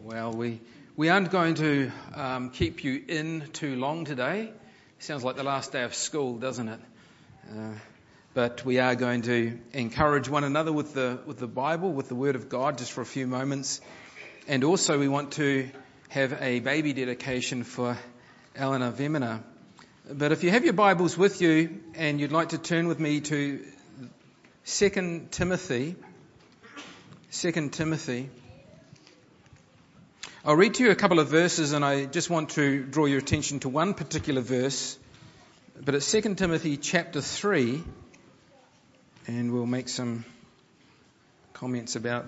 Well, we aren't going to keep you in too long today. Sounds like the last day of school, doesn't it? But we are going to encourage one another with the Bible, with the Word of God, just for a few moments. And also we want to have a baby dedication for Eleanor Vemina. But if you have your Bibles with you and you'd like to turn with me to 2 Timothy. I'll read to you a couple of verses, and I just want to draw your attention to one particular verse. But it's 2 Timothy chapter 3, and we'll make some comments about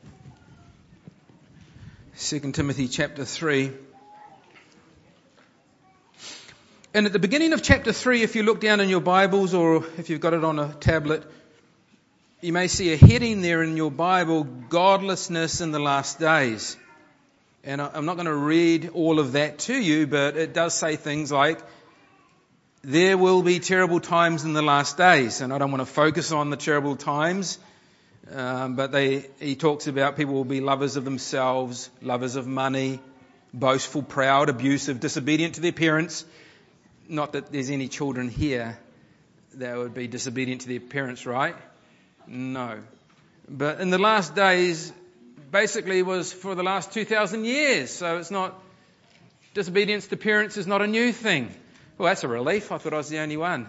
2 Timothy chapter 3. And at the beginning of chapter 3, if you look down in your Bibles or if you've got it on a tablet, you may see a heading there in your Bible, Godlessness in the Last Days. And I'm not going to read all of that to you, but it does say things like, there will be terrible times in the last days. And I don't want to focus on the terrible times, but he talks about people will be lovers of themselves, lovers of money, boastful, proud, abusive, disobedient to their parents. Not that there's any children here that would be disobedient to their parents, right? No. But in the last days, basically was for the last 2,000 years. So it's not, disobedience to parents is not a new thing. Well, that's a relief. I thought I was the only one.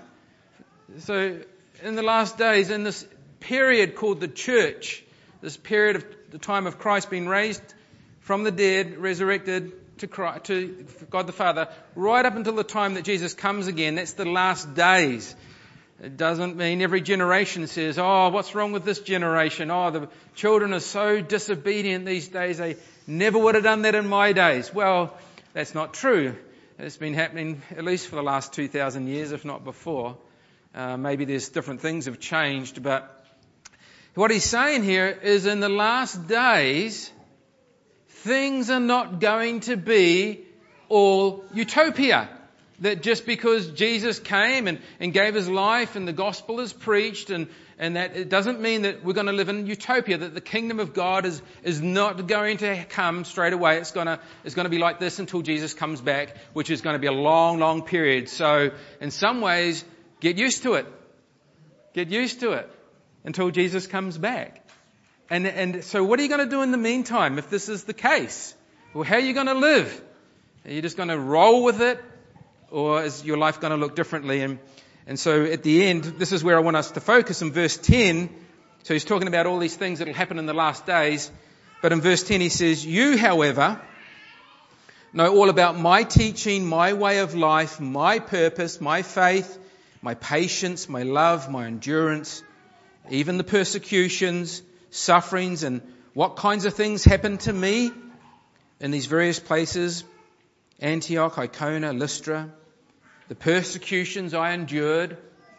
So in the last days, in this period called the church, this period of the time of Christ being raised from the dead, resurrected to God the Father, right up until the time that Jesus comes again, that's the last days. It doesn't mean every generation says, oh, what's wrong with this generation? Oh, the children are so disobedient these days. They never would have done that in my days. Well, that's not true. It's been happening at least for the last 2,000 years, if not before. Maybe there's different things have changed, but what he's saying here is in the last days, things are not going to be all utopia. That just because Jesus came and gave his life and the gospel is preached and that it doesn't mean that we're going to live in utopia, that the kingdom of God is not going to come straight away. It's going to be like this until Jesus comes back, which is going to be a long, long period. So in some ways, get used to it. Get used to it until Jesus comes back. And so what are you going to do in the meantime if this is the case? Well, how are you going to live? Are you just going to roll with it? Or is your life going to look differently? And so at the end, this is where I want us to focus in verse 10. So he's talking about all these things that will happen in the last days. But in verse 10 he says, you, however, know all about my teaching, my way of life, my purpose, my faith, my patience, my love, my endurance, even the persecutions, sufferings, and what kinds of things happened to me in these various places, Antioch, Iconium, Lystra, the persecutions I endured.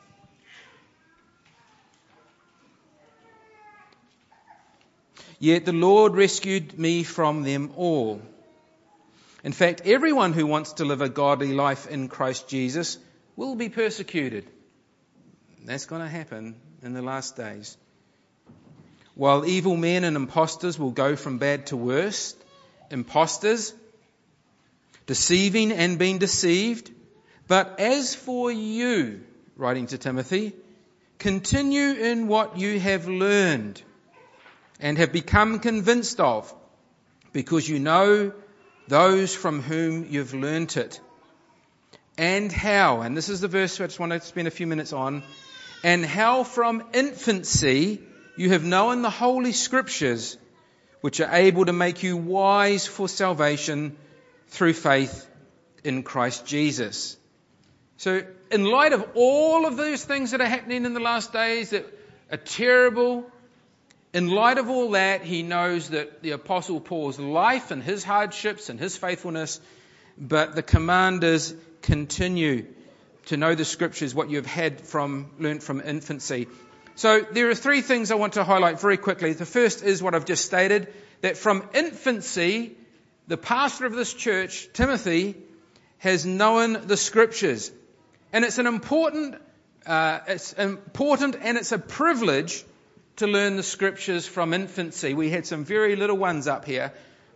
Yet the Lord rescued me from them all. In fact, everyone who wants to live a godly life in Christ Jesus will be persecuted. That's going to happen in the last days. While evil men and impostors will go from bad to worse, impostors, deceiving and being deceived. But as for you, writing to Timothy, continue in what you have learned and have become convinced of, because you know those from whom you've learnt it. And how, and this is the verse I just want to spend a few minutes on, and how from infancy you have known the Holy Scriptures, which are able to make you wise for salvation through faith in Christ Jesus. So in light of all of those things that are happening in the last days that are terrible, in light of all that, he knows that the Apostle Paul's life and his hardships and his faithfulness, but the command is continue to know the Scriptures, what you've learned from infancy. So there are three things I want to highlight very quickly. The first is what I've just stated, that from infancy, the pastor of this church, Timothy, has known the Scriptures. And it's important and it's a privilege to learn the Scriptures from infancy. We had some very little ones up here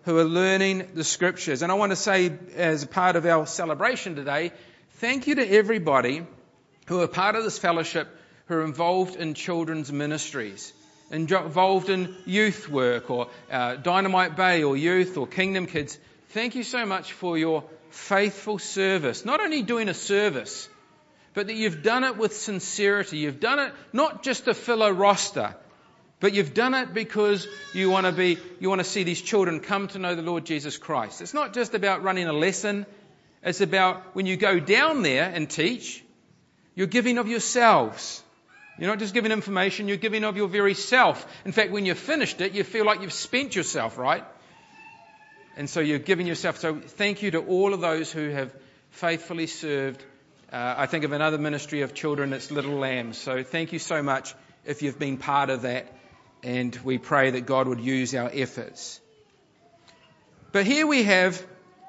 who are learning the Scriptures. And I want to say, as a part of our celebration today, thank you to everybody who are part of this fellowship, who are involved in children's ministries, involved in youth work, or Dynamite Bay, or youth, or Kingdom Kids. Thank you so much for your faithful service. Not only doing a service, but that you've done it with sincerity. You've done it not just to fill a roster, but you've done it because you want to see these children come to know the Lord Jesus Christ. It's not just about running a lesson. It's about when you go down there and teach, you're giving of yourselves. You're not just giving information, you're giving of your very self. In fact, when you've finished it, you feel like you've spent yourself, right? And so you're giving yourself. So thank you to all of those who have faithfully served. I think of another ministry of children, it's Little Lambs. So thank you so much if you've been part of that. And we pray that God would use our efforts. But here we have,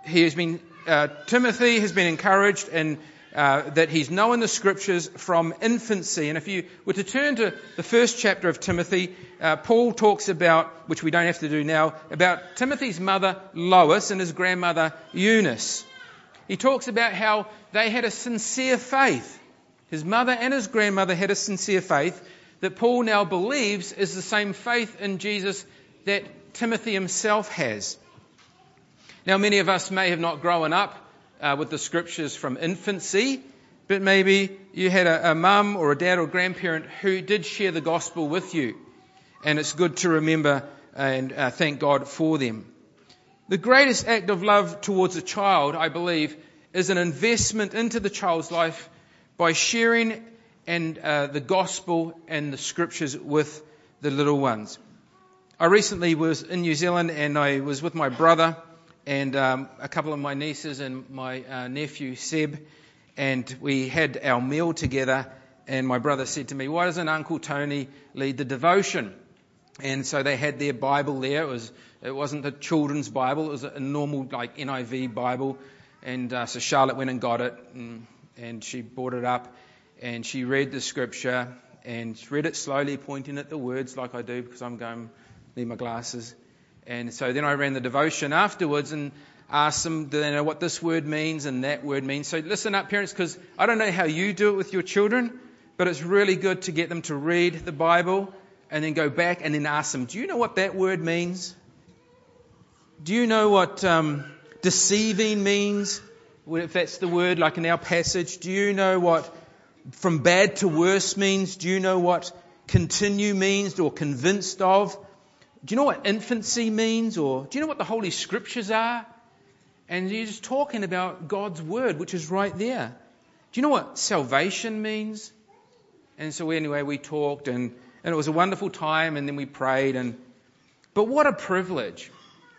Timothy has been encouraged and that he's known the Scriptures from infancy. And if you were to turn to the first chapter of Timothy, Paul talks about, which we don't have to do now, about Timothy's mother Lois and his grandmother Eunice. He talks about how they had a sincere faith. His mother and his grandmother had a sincere faith that Paul now believes is the same faith in Jesus that Timothy himself has. Now, many of us may have not grown up with the Scriptures from infancy, but maybe you had a mum or a dad or grandparent who did share the gospel with you. And it's good to remember and thank God for them. The greatest act of love towards a child, I believe, is an investment into the child's life by sharing the gospel and the Scriptures with the little ones. I recently was in New Zealand and I was with my brother and a couple of my nieces and my nephew Seb, and we had our meal together, and my brother said to me, "Why doesn't Uncle Tony lead the devotion?" And so they had their Bible there. It wasn't a children's Bible, it was a normal like NIV Bible, and so Charlotte went and got it, and she brought it up, and she read the Scripture, and she read it slowly, pointing at the words like I do because I'm going, need my glasses. And so then I ran the devotion afterwards and asked them, do they know what this word means and that word means? So listen up, parents, because I don't know how you do it with your children, but it's really good to get them to read the Bible and then go back and then ask them, do you know what that word means? Do you know what deceiving means, if that's the word, like in our passage? Do you know what from bad to worse means? Do you know what continue means or convinced of? Do you know what infancy means? Or do you know what the Holy Scriptures are? And you're just talking about God's Word, which is right there. Do you know what salvation means? And so anyway, we talked and it was a wonderful time, and then we prayed. But what a privilege.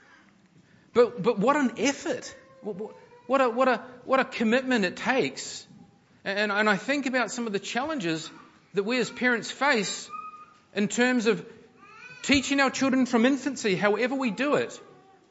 But what an effort. What a commitment it takes. And I think about some of the challenges that we as parents face in terms of teaching our children from infancy, however we do it.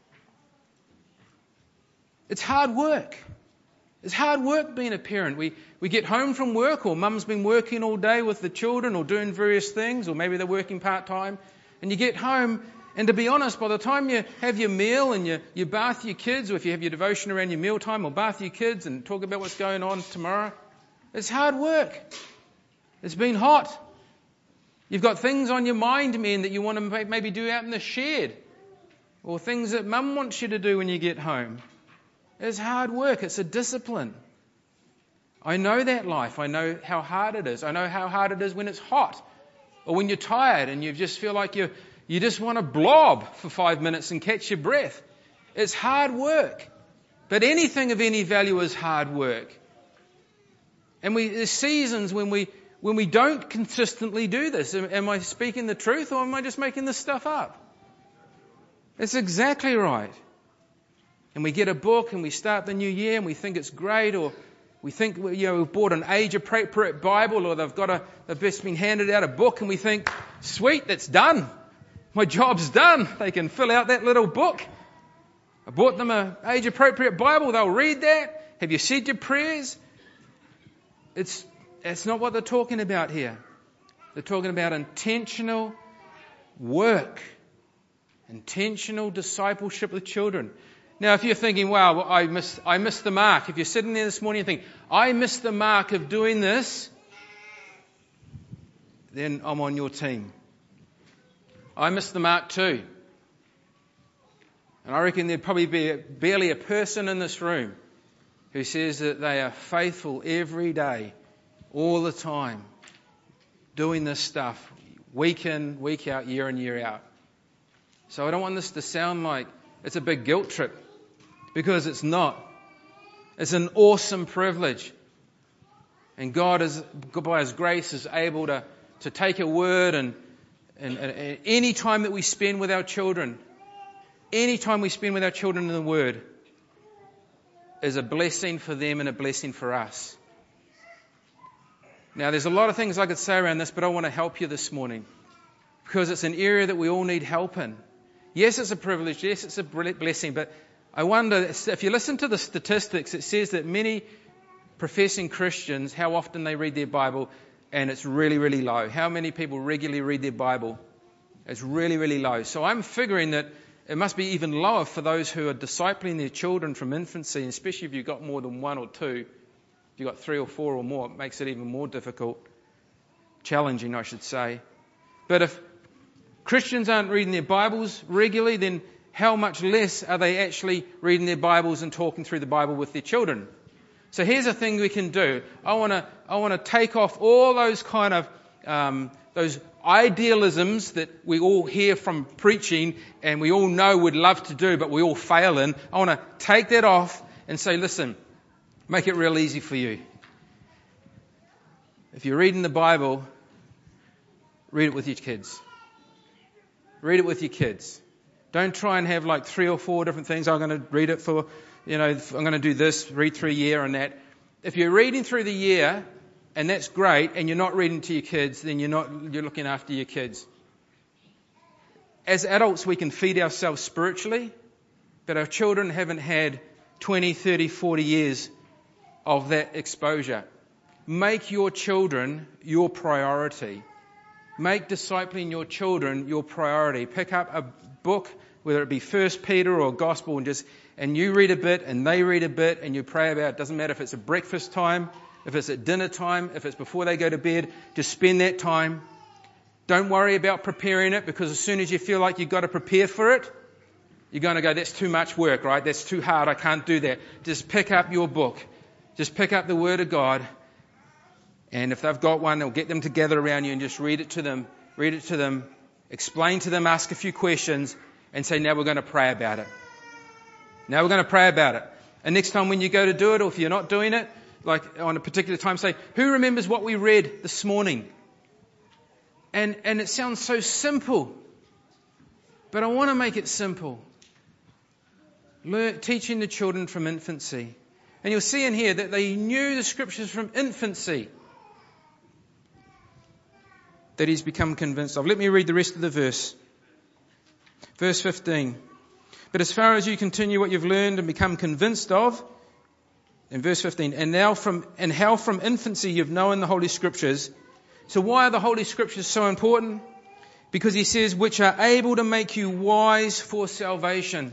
It's hard work. It's hard work being a parent. We get home from work, or mum's been working all day with the children or doing various things, or maybe they're working part-time, and you get home, and to be honest, by the time you have your meal and you bath your kids, or if you have your devotion around your mealtime, or bath your kids and talk about what's going on tomorrow, it's hard work. It's been hot. You've got things on your mind, men, that you want to maybe do out in the shed, or things that mum wants you to do when you get home. It's hard work. It's a discipline. I know that life. I know how hard it is. I know how hard it is when it's hot, or when you're tired and you just feel like you just want to blob for 5 minutes and catch your breath. It's hard work. But anything of any value is hard work. And there's seasons when we don't consistently do this. Am I speaking the truth, or am I just making this stuff up? It's exactly right. And we get a book and we start the new year and we think it's great, or we think we've bought an age-appropriate Bible, or they've just been handed out a book, and we think, sweet, that's done. My job's done. They can fill out that little book. I bought them an age-appropriate Bible. They'll read that. Have you said your prayers? It's not what they're talking about here. They're talking about intentional work. Intentional discipleship with children. Now, if you're thinking, wow, I missed the mark. If you're sitting there this morning and think, I missed the mark of doing this, then I'm on your team. I missed the mark too. And I reckon there'd probably be barely a person in this room who says that they are faithful every day, all the time, doing this stuff, week in, week out, year in, year out. So I don't want this to sound like it's a big guilt trip, because it's not. It's an awesome privilege. And God, by His grace, is able to take a word and any time that we spend with our children, any time we spend with our children in the Word, is a blessing for them and a blessing for us. Now, there's a lot of things I could say around this, but I want to help you this morning, because it's an area that we all need help in. Yes, it's a privilege. Yes, it's a blessing. But I wonder, if you listen to the statistics, it says that many professing Christians, how often they read their Bible, and it's really, really low. How many people regularly read their Bible? It's really, really low. So I'm figuring that it must be even lower for those who are discipling their children from infancy, and especially if you've got more than one or two. If you've got 3 or 4 or more, it makes it even more difficult. Challenging, I should say. But if Christians aren't reading their Bibles regularly, then how much less are they actually reading their Bibles and talking through the Bible with their children? So here's a thing we can do. I want to take off all those kind of those idealisms that we all hear from preaching and we all know we'd love to do, but we all fail in. I want to take that off and say, listen, make it real easy for you. If you're reading the Bible, read it with your kids. Read it with your kids. Don't try and have like 3 or 4 different things. I'm going to read it for, I'm going to do this, read through a year and that. If you're reading through the year, and that's great, and you're not reading to your kids, then you're looking after your kids. As adults, we can feed ourselves spiritually, but our children haven't had 20, 30, 40 years of that exposure. Make your children your priority. Make discipling your children your priority. Pick up a book, whether it be 1 Peter or Gospel, and you read a bit and they read a bit and you pray about it. It doesn't matter if it's at breakfast time, if it's at dinner time, if it's before they go to bed. Just spend that time. Don't worry about preparing it, because as soon as you feel like you've got to prepare for it, you're going to go, that's too much work, right? That's too hard. I can't do that. Just pick up your book. Just pick up the Word of God. And if they've got one, they'll get them together around you and just read it to them. Read it to them. Explain to them. Ask a few questions. And say, now we're going to pray about it. Now we're going to pray about it. And next time when you go to do it, or if you're not doing it, like on a particular time, say, who remembers what we read this morning? And it sounds so simple. But I want to make it simple. Teaching the children from infancy. And you'll see in here that they knew the Scriptures from infancy that he's become convinced of. Let me read the rest of the verse. Verse 15. But as far as you continue what you've learned and become convinced of, in verse 15, and how from infancy you've known the Holy Scriptures. So why are the Holy Scriptures so important? Because he says, which are able to make you wise for salvation.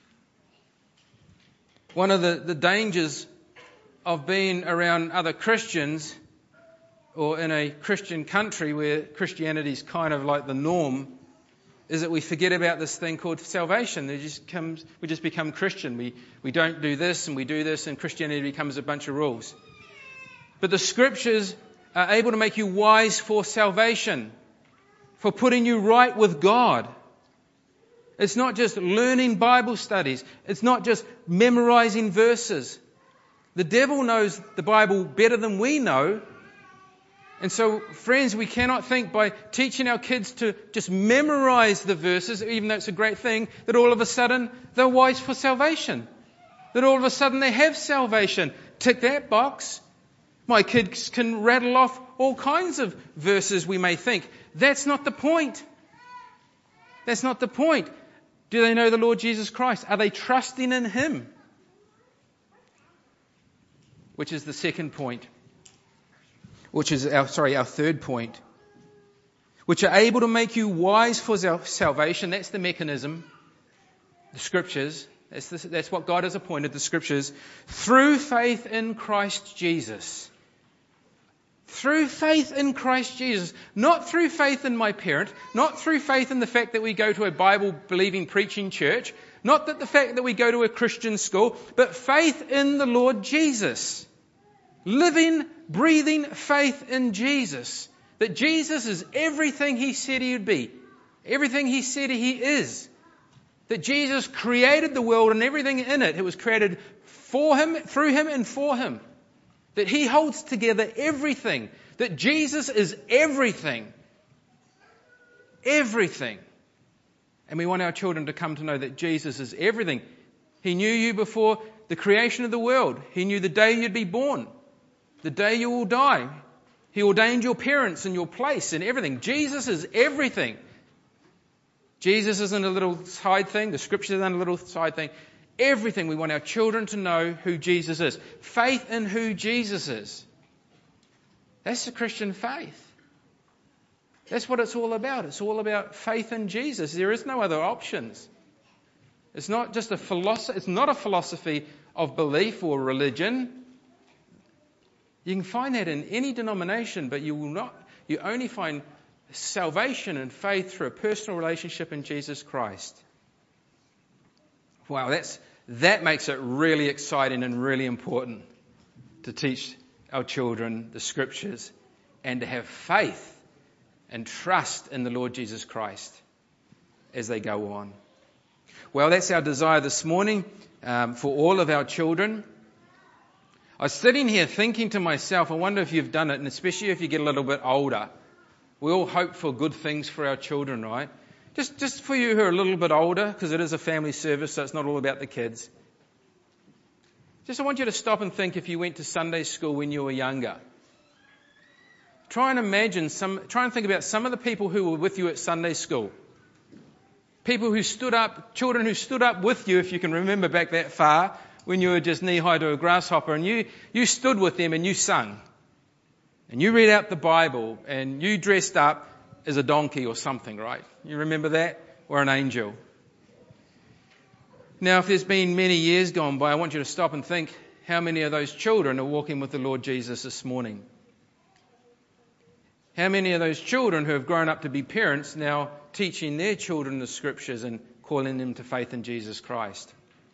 One of the dangers of being around other Christians, or in a Christian country where Christianity is kind of like the norm, is that we forget about this thing called salvation. We just become Christian. We don't do this and we do this, and Christianity becomes a bunch of rules. But the Scriptures are able to make you wise for salvation, for putting you right with God. It's not just learning Bible studies. It's not just memorizing verses. The devil knows the Bible better than we know. And so, friends, we cannot think by teaching our kids to just memorize the verses, even though it's a great thing, that all of a sudden they're wise for salvation. That all of a sudden they have salvation. Tick that box. My kids can rattle off all kinds of verses, we may think. That's not the point. That's not the point. Do they know the Lord Jesus Christ? Are they trusting in Him? Which is the second point. Which is our third point. which are able to make you wise for salvation. That's the mechanism. The Scriptures. That's what God has appointed, the Scriptures. Through faith in Christ Jesus. Through faith in Christ Jesus. Not through faith in my parent. Not through faith in the fact that we go to a Bible-believing preaching church. Not that the fact that we go to a Christian school. But faith in the Lord Jesus. Living, breathing faith in Jesus. That Jesus is everything He said He would be. Everything He said He is. That Jesus created the world and everything in it. It was created for Him, through Him, and for Him. That He holds together everything. That Jesus is everything. Everything. And we want our children to come to know that Jesus is everything. He knew you before the creation of the world. He knew the day you'd be born. The day you will die. He ordained your parents and your place and everything. Jesus is everything. Jesus isn't a little side thing. The Scriptures aren't a little side thing. Everything. We want our children to know who Jesus is. Faith in who Jesus is. That's the Christian faith. That's what it's all about. It's all about faith in Jesus. There is no other options. It's not just a philosophy. It's not a philosophy of belief or religion. You can find that in any denomination, but you will not. You only find salvation and faith through a personal relationship in Jesus Christ. Wow, that makes it really exciting and really important to teach our children the Scriptures and to have faith and trust in the Lord Jesus Christ as they go on. Well, that's our desire this morning for all of our children. I was sitting here thinking to myself, I wonder if you've done it, and especially if you get a little bit older. We all hope for good things for our children, right? Just for you who are a little bit older, because it is a family service, so it's not all about the kids. I want you to stop and think if you went to Sunday school when you were younger. Try and think about some of the people who were with you at Sunday school. People who stood up, children who stood up with you, if you can remember back that far, when you were just knee-high to a grasshopper, and you stood with them and you sung. And you read out the Bible, and you dressed up as a donkey or something, right? You remember that? Or an angel. Now, if there's been many years gone by, I want you to stop and think how many of those children are walking with the Lord Jesus this morning. How many of those children who have grown up to be parents now teaching their children the Scriptures and calling them to faith in Jesus Christ?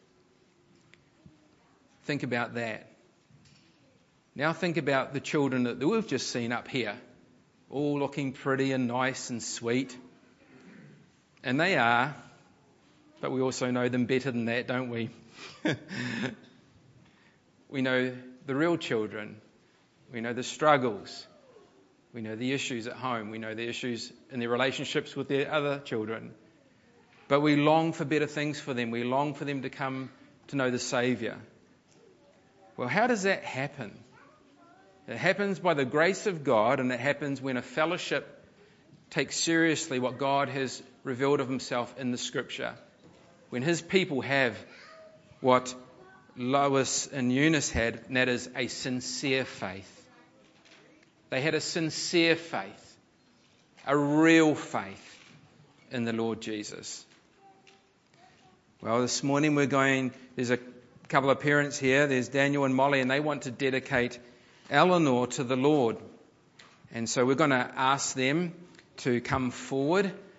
Think about that. Now think about the children that we've just seen up here, all looking pretty and nice and sweet. And they are, but we also know them better than that, don't we? We know the real children. We know the struggles. We know the issues at home. We know the issues in their relationships with their other children. But we long for better things for them. We long for them to come to know the Saviour. Well, how does that happen? It happens by the grace of God, and it happens when a fellowship takes seriously what God has revealed of Himself in the Scripture. When His people have what Lois and Eunice had, and that is a sincere faith. They had a sincere faith, a real faith in the Lord Jesus. Well, this morning there's a couple of parents here, there's Daniel and Molly, and they want to dedicate Eleanor to the Lord. And so we're going to ask them to come forward